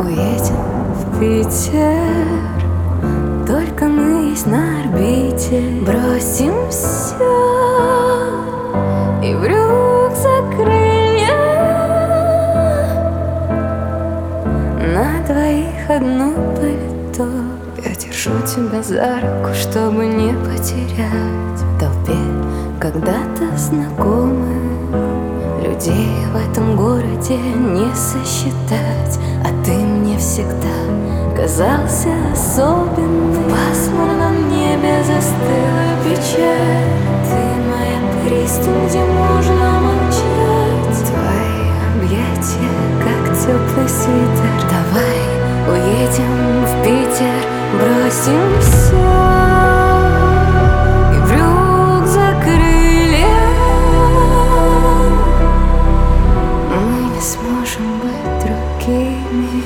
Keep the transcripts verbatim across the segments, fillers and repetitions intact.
Уедем в Питер, только мы есть на орбите. Бросим все и в рюкзак крылья. На двоих одно пальто. Я держу тебя за руку, чтобы не потерять. В толпе когда-то знакомых людей в этом городе не сосчитать. А ты мне всегда казался особенным. В пасмурном небе застыла печаль. Ты моя пристань, где можно молчать. Твои объятия, как теплый свитер. Давай уедем в Питер, бросим все и в рюкзак крылья. Мы не сможем быть другими.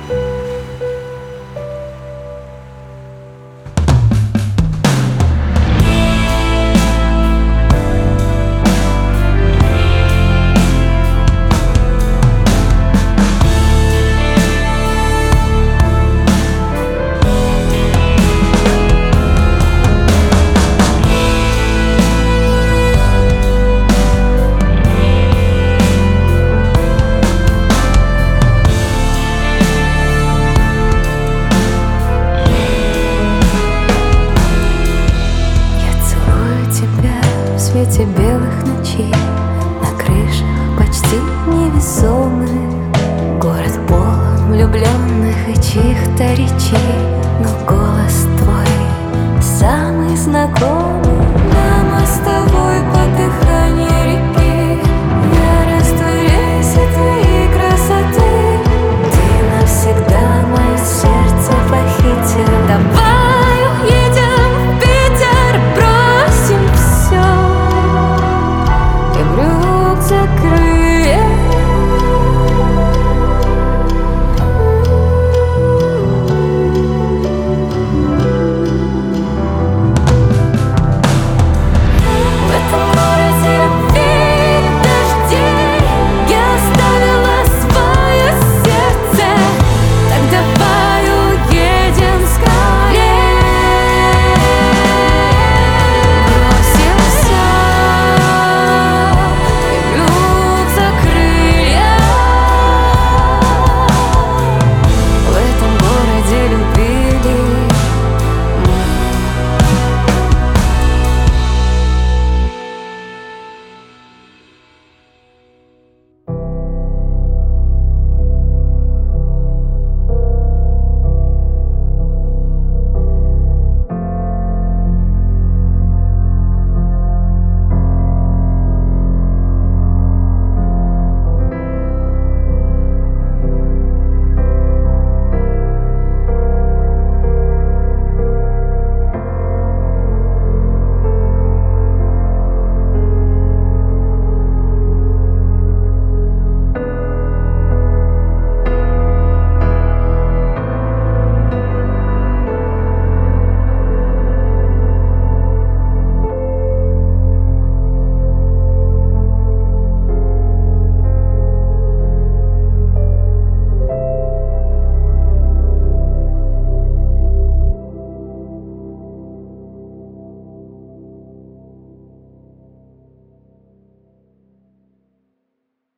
В свете белых ночей, на крышах почти невесомых. Город полон влюбленных и чьих-то речей, но город